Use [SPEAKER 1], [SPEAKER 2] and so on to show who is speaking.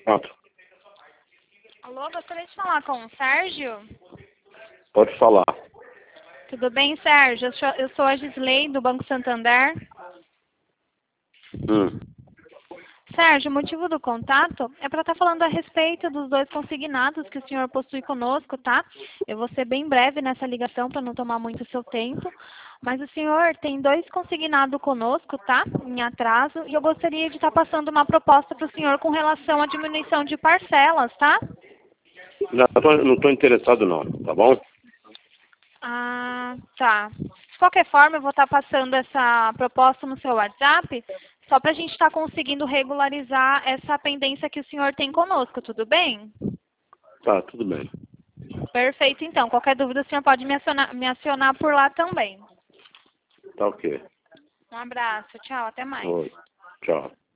[SPEAKER 1] Pronto.
[SPEAKER 2] Alô, gostaria de falar com o Sérgio?
[SPEAKER 1] Pode falar.
[SPEAKER 2] Tudo bem, Sérgio? Eu sou a Gisley, do Banco Santander. Sérgio, o motivo do contato é para estar falando a respeito dos 2 consignados que o senhor possui conosco, tá? Eu vou ser bem breve nessa ligação para não tomar muito seu tempo. Mas o senhor tem 2 consignados conosco, tá? Em atraso. E eu gostaria de estar passando uma proposta para o senhor com relação à diminuição de parcelas, tá?
[SPEAKER 1] Não estou interessado não, tá bom?
[SPEAKER 2] Ah, tá. De qualquer forma, eu vou estar passando essa proposta no seu WhatsApp, só para a gente estar conseguindo regularizar essa pendência que o senhor tem conosco, tudo bem?
[SPEAKER 1] Tá, tudo bem.
[SPEAKER 2] Perfeito, então. Qualquer dúvida, o senhor pode me acionar por lá também.
[SPEAKER 1] Tá ok.
[SPEAKER 2] Um abraço, tchau, até mais.
[SPEAKER 1] Oi. Tchau.